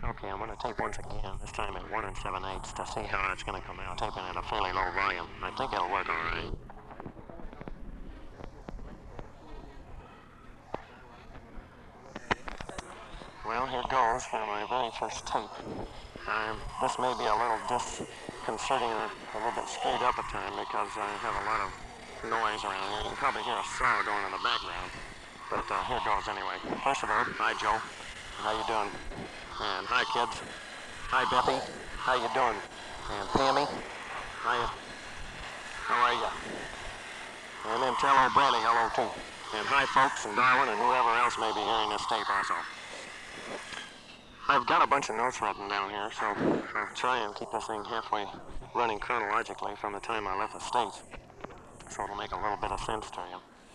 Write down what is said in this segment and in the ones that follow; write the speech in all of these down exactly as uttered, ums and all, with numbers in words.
Okay, I'm going to tape once again, this time at one and seven eighths to see how it's going to come out. Taping at a fairly low volume. I think it'll work all right. Well, here goes for my very first tape. Um, this may be a little disconcerting, or a little bit screwed up at time because I have a lot of noise around here. You can probably hear a saw going in the background. But uh, here goes anyway. First of all, hi Joe. How you doing? And hi kids. Hi Bethy. How you doing? And Pammy. Hi. How are you? And then tell old Bradley hello too. And hi folks and Darwin and whoever else may be hearing this tape also. I've got a bunch of notes written down here, so I'll try and keep this thing halfway running chronologically from the time I left the States, so it'll make a little bit of sense to you.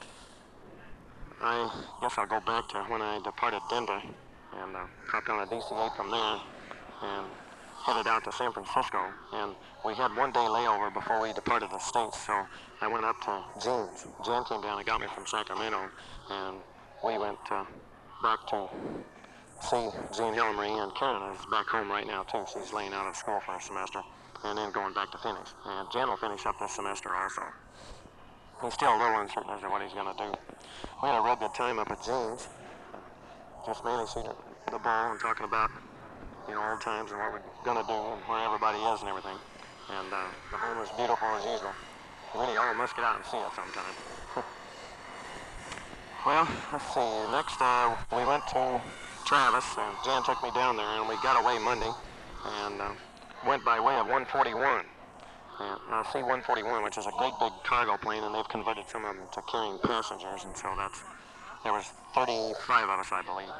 I guess I'll go back to when I departed Denver and uh, hopped on a D C eight from there and headed out to San Francisco. And we had one day layover before we departed the States, so I went up to Jean's. Jan came down and got me from Sacramento, and we went uh, back to see Jean Hillary, and Karen is back home right now too. She's laying out of school for a semester and then going back to Phoenix. And Jan will finish up this semester also. He's still a little uncertain as to what he's going to do. We had a real good time up at Jean's, just mainly seeing the ball and talking about, you know, old times and what we're going to do and where everybody is and everything. And uh, the home is beautiful as usual. Really, all must get out and see it sometime. Well, let's see. Next, uh, we went to Travis, and Jan took me down there, and we got away Monday, and uh, went by way of one forty-one. And, uh, C one forty-one, which is a great big cargo plane, and they've converted some of them to carrying passengers, and so that's, there was thirty-five of us, I believe.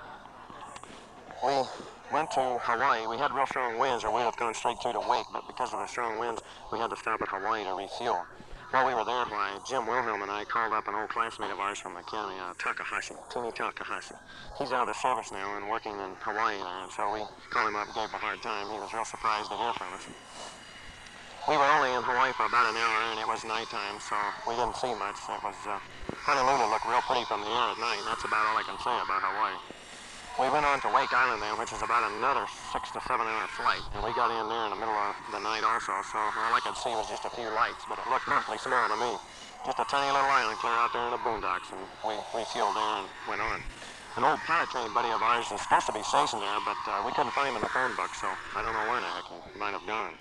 We went to Hawaii. We had real strong winds, or we'd have gone straight through to Wake, but because of the strong winds, we had to stop at Hawaii to refuel. While we were there, why, Jim Wilhelm and I called up an old classmate of ours from the academy, uh, Takahashi, Teeny Takahashi. He's out of the service now and working in Hawaii there, and so we called him up and gave him a hard time. He was real surprised to hear from us. We were only in Hawaii for about an hour, and it was nighttime, so we didn't see much. It was, uh, Honolulu looked real pretty from the air at night, and that's about all I can say about Hawaii. We went on to Wake Island then, which is about another six to seven hour flight, and we got in there in the middle of the night also, so all I could see was just a few lights, but it looked awfully small to me. Just a tiny little island clear out there in the boondocks, and we refueled there and went on. An old pilot train buddy of ours is supposed to be stationed there, but uh, we couldn't find him in the phone book, so I don't know where the heck he might have gone.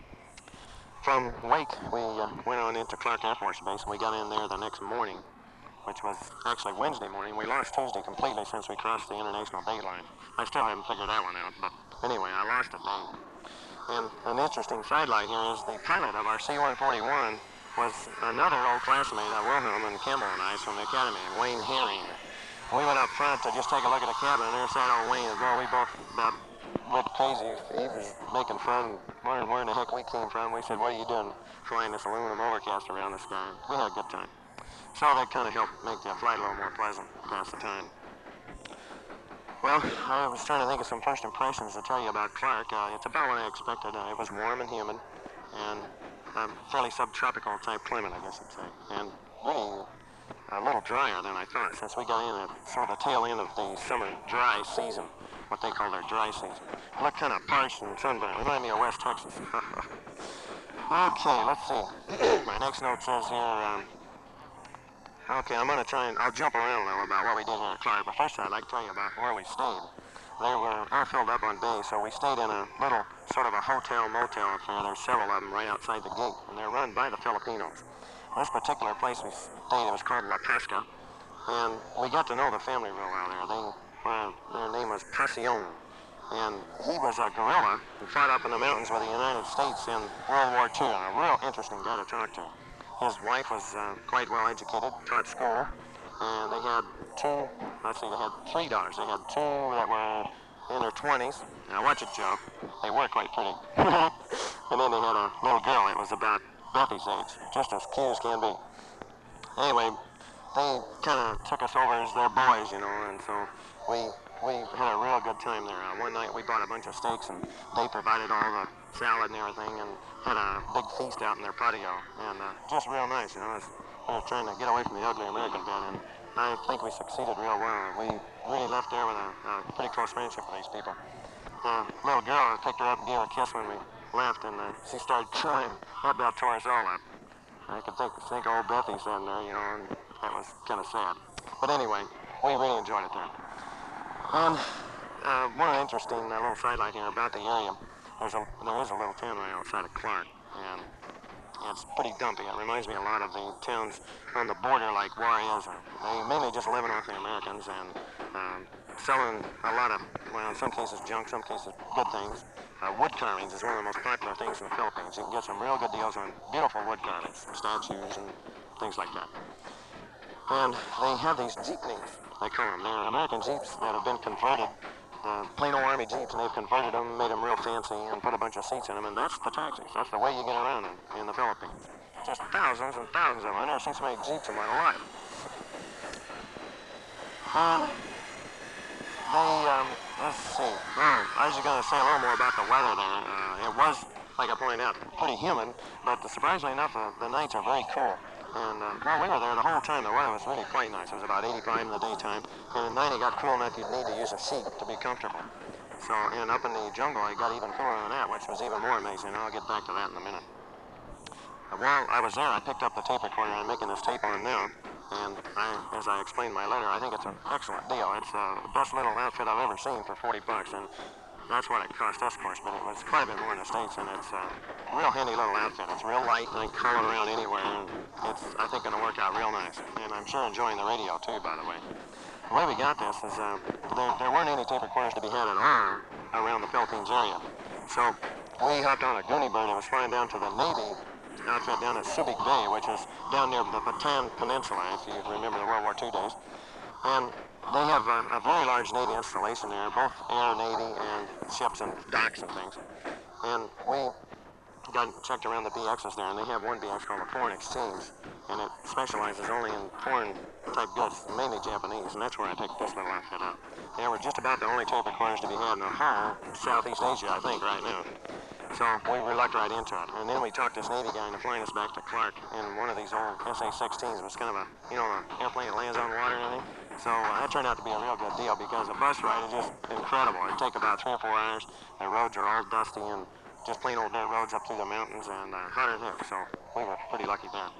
From Wake, we uh, went on into Clark Air Force Base, and we got in there the next morning, which was actually Wednesday morning. We lost Tuesday completely since we crossed the international date line. I still haven't figured that one out, but anyway, I lost it then. And an interesting sidelight here is the pilot of our C one forty-one was another old classmate of Wilhelm and Campbell and I from the academy, Wayne Herring. We went up front to just take a look at the cabin, and there sat old Wayne as well. We both about went crazy. He was making fun, wondering where in the heck we came from. We said, what are you doing flying this aluminum overcast around the sky? We had a good time. So that kind of helped make the flight a little more pleasant across the time. Well, I was trying to think of some first impressions to tell you about Clark. Uh, it's about what I expected. Uh, it was warm and humid, and a fairly subtropical type climate, I guess you'd say. And really a little drier than I thought, since we got in at sort of the tail end of the summer dry season, what they call their dry season. It looked kind of parched and sunburned. Reminded me of West Texas. Okay, let's see. My next note says here, um, okay, I'm going to try and, I'll jump around a little about what we did here at Clark, but first I'd like to tell you about where we stayed. They were all filled up on base, so we stayed in a little sort of a hotel motel affair. There's several of them right outside the gate, and they're run by the Filipinos. This particular place we stayed, it was called La Pesca, and we got to know the family real well there. They, well, their name was Pasion, and he was a guerrilla who fought up in the mountains with the United States in World War Two, and a real interesting guy to talk to. His wife was uh, quite well educated, taught school, and they had two, let's see, they had three daughters. They had two that were in their twenties. Now watch it, Joe. They were quite pretty. And then they had a little girl that was about Bethy's age, just as cute as can be. Anyway, they kind of took us over as their boys, you know, and so we we had a real good time there. Uh, one night we bought a bunch of steaks, and they provided all the salad and everything, and had a big feast out in their patio, and uh, just real nice, you know. It's, we were trying to get away from the ugly American bit, and I think we succeeded real well. We really left there with a, a pretty close friendship with these people. the little girl picked her up and gave her a kiss when we left, and uh, she started crying. That about tore us all up. I could think, think old Bethy's in there, you know, and that was kind of sad. But anyway, we really enjoyed it there. And uh, one interesting uh, little sidelight here about the area, there's a, there is a little town right outside of Clark, and it's pretty dumpy. It reminds me a lot of the towns on the border like Juarez. They mainly just living off the Americans and um, selling a lot of, well, in some cases junk, some cases good things. Uh, wood carvings is one of the most popular things in the Philippines. You can get some real good deals on beautiful wood carvings, statues and things like that. And they have these jeepneys, they call them. They're American Jeeps that have been converted, uh, plain old Army Jeeps, and they've converted them, made them real fancy, and put a bunch of seats in them, and that's the taxis. That's the way you get around in, in the Philippines. Just thousands and thousands of them. I've never seen so many Jeeps in my life. And they, um, let's see. Oh, I was just going to say a little more about the weather there. Uh, it was, like I pointed out, pretty humid, but surprisingly enough, uh, the nights are very cool. And uh, while we were there the whole time, the weather was really quite nice. It was about eighty-five in the daytime, and at night it got cool enough you'd need to use a sheet to be comfortable. So, and up in the jungle, it got even cooler than that, which was even more amazing. I'll get back to that in a minute. Uh, while I was there, I picked up the tape recorder I'm making this tape on now, and I, as I explained in my letter, I think it's an excellent deal. It's uh, the best little outfit I've ever seen for forty bucks, and that's what it cost us, of course, but it was quite a bit more in the States, and it's a real handy little outfit. It's real light, and I can haul it around anywhere, and it's, I think, going to work out real nice. And I'm sure enjoying the radio, too, by the way. The way we got this is uh, there, there weren't any tape recorders to be had at all around the Philippines area. So we hopped on a Goonie bird and was flying down to the Navy outfit down at Subic Bay, which is down near the Bataan Peninsula, if you remember the World War Two days. And they have a, a very large Navy installation there, both air, Navy, and ships and docks and things. And we got checked around the B Xs there, and they have one B X called a Foreign Exchange, and it specializes only in foreign-type goods, mainly Japanese, and that's where I picked this little outfit up. They were just about the only tape recorders to be had in the whole Southeast Asia, I think, right now. So we lucked right into it. And then we talked this Navy guy into flying us back to Clark in one of these old S A sixteens. It was kind of a, you know, an airplane that lands on water and everything. So uh, that turned out to be a real good deal because the bus ride is just incredible. It'd take about three or four hours. The roads are all dusty and just plain old dirt roads up through the mountains and uh, hot as heck. So we were pretty lucky there.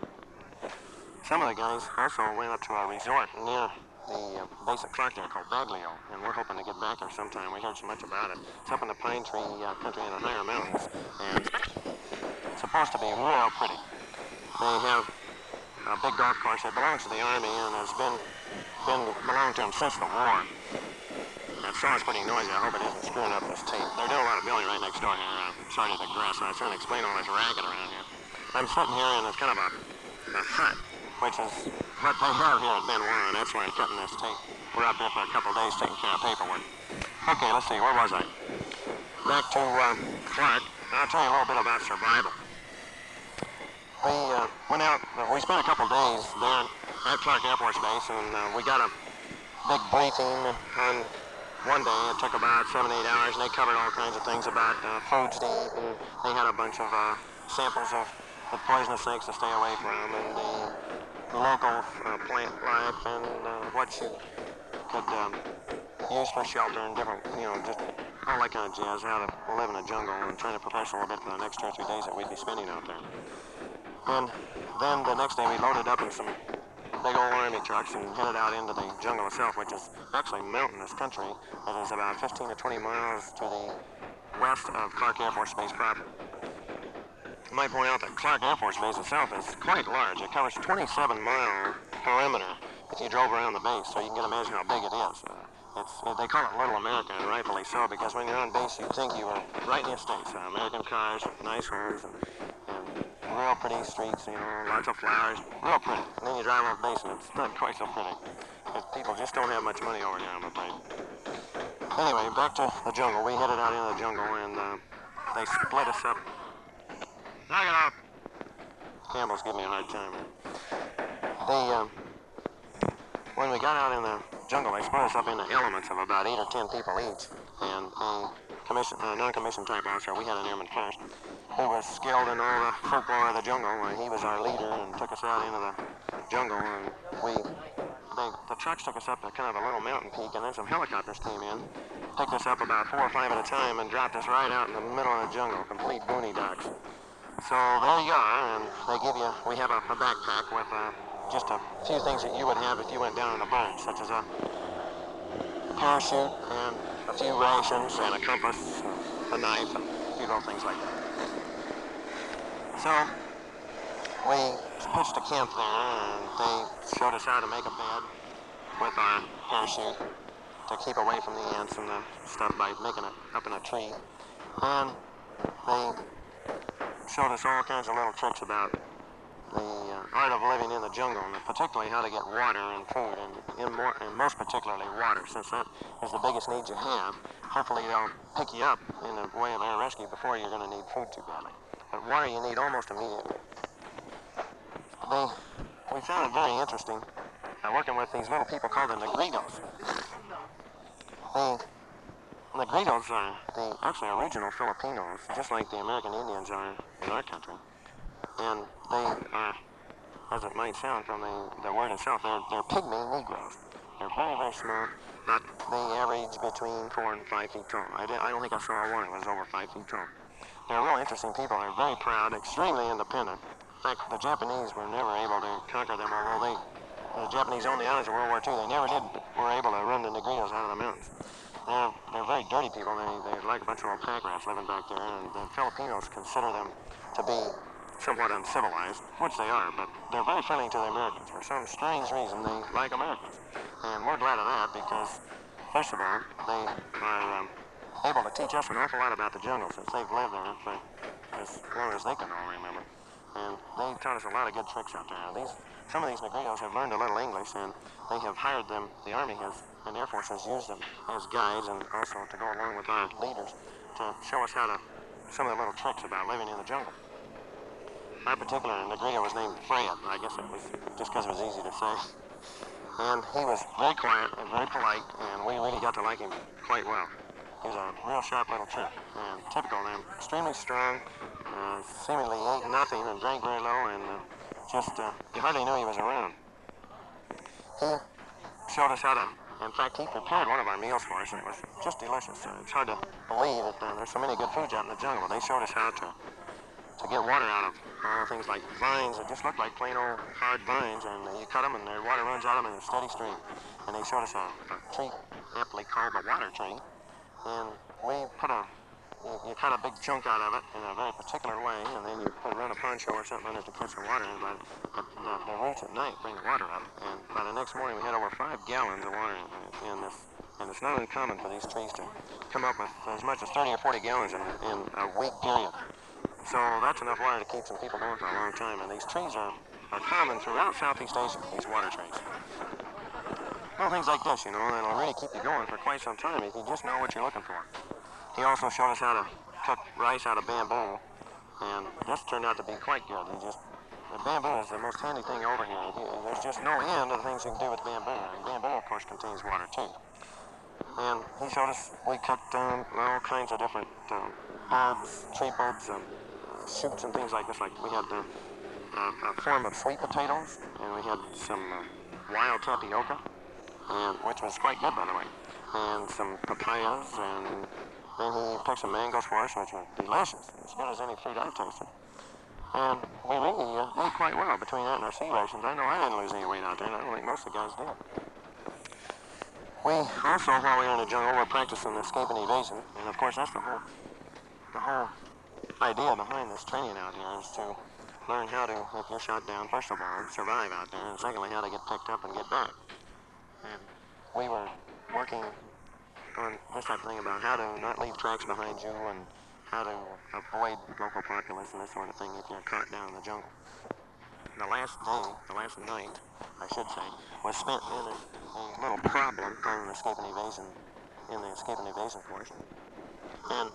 Some of the guys also went up to a resort near the uh, base of Clark there called Baglio, and we're hoping to get back there sometime. We heard so much about it. It's up in the pine tree uh, country in the higher mountains, and it's supposed to be real pretty. They have a big golf course that belongs to the Army and has been been belonged to them since the war. That song's pretty noisy. I hope it isn't screwing up this tape. They're doing a lot of building right next door here. I'm sorry to digress. I was trying to explain all this racket around here. I'm sitting here in it's kind of a, a hut, which is what they have here at Ben Warren. That's where I'm cutting this tape. We're up here for a couple of days taking care of paperwork. Okay, let's see. Where was I? Back to um, Clark. I'll tell you a little bit about survival. We uh, went out, uh, we spent a couple of days there at Clark Air Force Base, and uh, we got a big briefing on one day. It took about seven, eight hours, and they covered all kinds of things about uh, foods to eat, and they had a bunch of uh, samples of the poisonous snakes to stay away from, and the, the local uh, plant life, and uh, what you could um, use for shelter, and different, you know, just all that kind of jazz, how to live in the jungle, and trying to prepare us a little bit for the next two or three days that we'd be spending out there. And then the next day we loaded up in some big old Army trucks and headed out into the jungle itself, which is actually mountainous country. It is about fifteen to twenty miles to the west of Clark Air Force Base proper. I might point out that Clark Air Force Base itself is quite large. It covers twenty-seven mile perimeter if you drove around the base, so you can imagine how big it is. Uh, it's, they call it Little America, and rightfully so, because when you're on base, you think you were right in the States. Uh, American cars, nice homes, and, and real pretty streets, you know, lots of flowers, real pretty. And then you drive off base and it's not quite so pretty. Because people just don't have much money over here, I'm afraid. Anyway, back to the jungle. We headed out into the jungle and uh, they split us up. Knock it off! Campbell's giving me a hard time here. They, um, when we got out in the jungle, they split us up into elements of about eight or ten people each. And a commission, uh, non-commissioned type officer, we had an airman first, who was skilled in all the folklore of the jungle, and he was our leader and took us out into the jungle, and we, they, the trucks took us up to kind of a little mountain peak, and then some helicopters came in, picked us up about four or five at a time and dropped us right out in the middle of the jungle, complete boondocks. So there you are, and they give you, we have a, a backpack with uh, just a few things that you would have if you went down in a boat, such as a parachute and a few rations and a compass, a knife, and a few little things like that. So we pitched a camp there, and they showed us how to make a bed with our parachute to keep away from the ants and the stuff by making it up in a tree. And they showed us all kinds of little tricks about the uh, art of living in the jungle, and particularly how to get water and food, and, in more, and most particularly water, since that is the biggest need you have. Hopefully they'll pick you up in the way of air rescue before you're going to need food too badly. But water you need almost immediately. They, we found it very interesting uh, working with these little people called the Negritos. The Negritos are the actually original Filipinos, just like the American Indians are in our country. And they are, as it might sound from the, the word itself, they're, they're pygmy Negroes. They're very, very small, but they average between four and five feet tall. I, did, I don't think I saw one that was over five feet tall. They're real interesting people. They're very proud, extremely independent. In fact, the Japanese were never able to conquer them, although they, the Japanese owned the islands in World War Two. They never did were able to run the Negritos out of the mountains. They're, they're very dirty people. They, they're like a bunch of old pack rats living back there, and the Filipinos consider them to be somewhat uncivilized, which they are, but they're very friendly to the Americans. For some strange reason, they like Americans. And we're glad of that because, first of all, they are um, able to teach us an awful lot about the jungle since they've lived there for as long as they can all remember. And they taught us a lot of good tricks out there. These, some of these Negritos have learned a little English, and they have hired them, the Army has, and Air Force has used them as guides and also to go along with our leaders to show us how to, some of the little tricks about living in the jungle. Our particular Negrito was named Fred. I guess it was just because it was easy to say. And he was very quiet and very polite, and we really got to like him quite well. He was a real sharp little trick, and typical of them. Extremely strong, uh, seemingly ate nothing and drank very little, and uh, just, uh, you hardly knew he was around. He showed us how to, in fact, he prepared one of our meals for us, and it was just delicious. Uh, it's hard to believe that uh, there's so many good foods out in the jungle. They showed us how to to get water out of uh, things like vines that just look like plain old hard vines, and uh, you cut them and the water runs out of them in a steady stream. And they showed us a, a tree aptly called the water tree, and we put a, you, you cut a big chunk out of it in a very particular way, and then you put run a poncho or something on it to catch the water, and by the, the, the roots at night bring the water up. And by the next morning we had over five gallons of water in, in this, and it's not uncommon for these trees to come up with as much as thirty or forty gallons in, in a week period. So that's enough water to keep some people going for a long time. And these trees are, are common throughout Southeast Asia, these water trees. Well, things like this, you know, that'll really keep you going for quite some time if you just know what you're looking for. He also showed us how to cook rice out of bamboo, and this turned out to be quite good. You just, the bamboo is the most handy thing over here. There's just no end of the things you can do with bamboo. And bamboo, of course, contains water, too. And he showed us, we cooked um, all kinds of different um, herbs, tree bulbs, and shoots and things like this. Like we had uh, uh, a form of sweet potatoes, and we had some uh, wild tapioca, and which was quite good, by the way, and some papayas, and then he picked some mangoes for us, which were delicious, as good as any fruit I've tasted. And we really uh, ate quite well between that and our sea rations. I know I didn't lose any weight out there, and I don't think most of the guys did. We also, while we were in the jungle, were practicing escape and evasion, and of course that's the whole, the whole idea behind this training out here is to learn how to, if you're shot down, first of all, survive out there, and secondly, how to get picked up and get back. And we were working on this type of thing about how to not leave tracks behind you and how to avoid local populace and this sort of thing if you're caught down in the jungle. The last day, the last night, I should say, was spent in a, a little problem called an escape and evasion, in the escape and evasion portion. And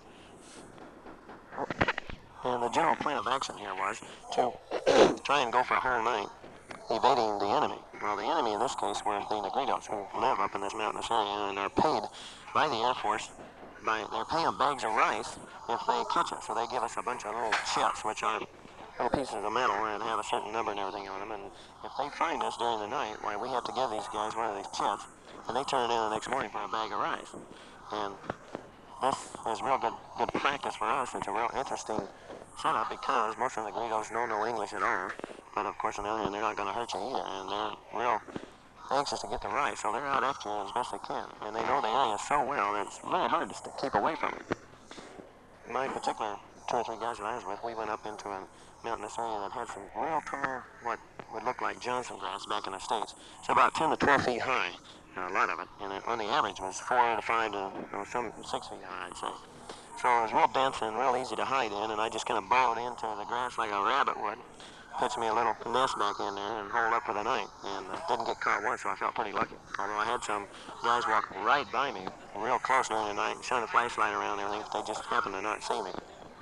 And the general plan of action here was to try and go for a whole night evading the enemy. Well, the enemy in this case were the Negritos, who live up in this mountainous area and are paid by the Air Force. By, they're paying bags of rice if they catch us. So they give us a bunch of little chips, which are little pieces of metal and have a certain number and everything on them. And if they find us during the night, why, we have to give these guys one of these chips, and they turn it in the next morning for a bag of rice. And this is real good, good practice for us. It's a real interesting setup because most of the Greedos know no English at all. But of course, on the other hand, they're not going to hurt you either. And they're real anxious to get the rice, so they're out after you as best they can. And they know the area so well that it's really hard to keep away from it. My particular two or three guys that I was with, we went up into a mountainous area that had some real tall, what would look like Johnson grass back in the States. It's about ten to twelve feet high, a lot of it, and it, on the average was four to five to, you know, some six feet high, I'd say. So it was real dense and real easy to hide in, and I just kind of burrowed into the grass like a rabbit would. Pitched me a little nest back in there and holed up for the night, and uh, didn't get caught once, so I felt pretty lucky. Although I had some guys walk right by me, real close during the night, shine a flashlight around and everything, if they just happened to not see me.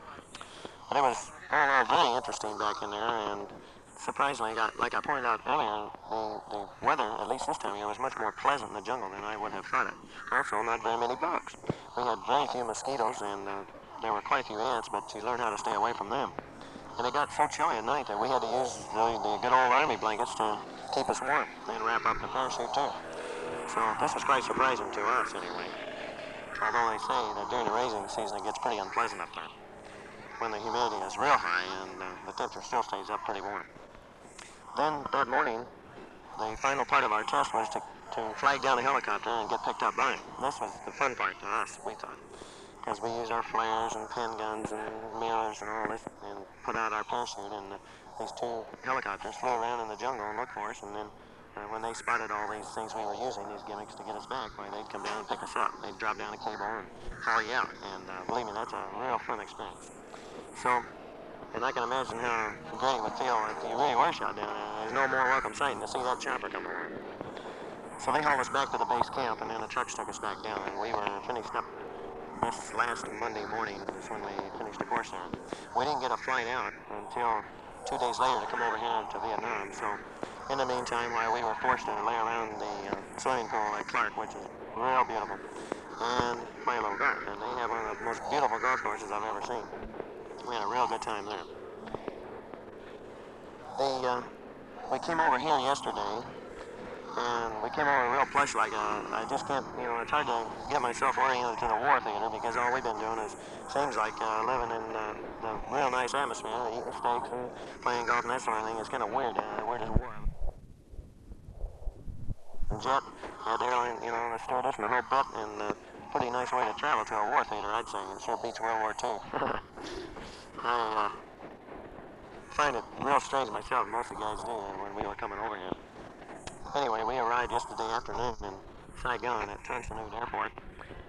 But it was all in all very interesting back in there, and surprisingly, got, like I pointed out earlier, the, the weather, at least this time of year, was much more pleasant in the jungle than I would have thought it. Also, not very many bugs. We had very few mosquitoes, and uh, there were quite a few ants, but you learn how to stay away from them. And it got so chilly at night that we had to use the, the good old army blankets to keep us warm and wrap up the parachute too. So this was quite surprising to us anyway. Although they say that during the raising season it gets pretty unpleasant up there when the humidity is real high and uh, the temperature still stays up pretty warm. Then that morning, the final part of our test was to, to flag down a helicopter and get picked up by it. This was the fun part to us, we thought. Because we use our flares and pen guns and mirrors and all this and put out our parachute, and uh, these two helicopters flew around in the jungle and looked for us, and then uh, when they spotted all these things we were using, these gimmicks to get us back, why, they'd come down and pick us up. They'd drop down a cable and haul you out, and uh, believe me, that's a real fun experience. So, and I can imagine how great it would feel if you really were shot down. Uh, there's no more welcome sight than to see that chopper come along. So they hauled us back to the base camp, and then the trucks took us back down, and we were finished up. This last Monday morning is when we finished the course there. We didn't get a flight out until two days later to come over here to Vietnam. So in the meantime, while we were forced to lay around the uh, swimming pool at Clark, which is real beautiful, and play a little golf. And they have one of the most beautiful golf courses I've ever seen. We had a real good time there. The, uh, we came over here yesterday, and we came over real plush like uh, I just can't, you know, I tried to get myself oriented to the war theater because all we've been doing is, seems like uh, living in uh, the real nice atmosphere, eating steaks and playing golf and that sort of thing. It's kind of weird. Uh, where does war? Jet had the airline, you know, the stewardess and the whole bit, and uh, pretty nice way to travel to a war theater, I'd say. It sure beats World War Two. I uh, find it real strange myself. Most of the guys do when we were coming over here. Anyway, we arrived yesterday afternoon in Saigon at Tan Son Nhut Airport,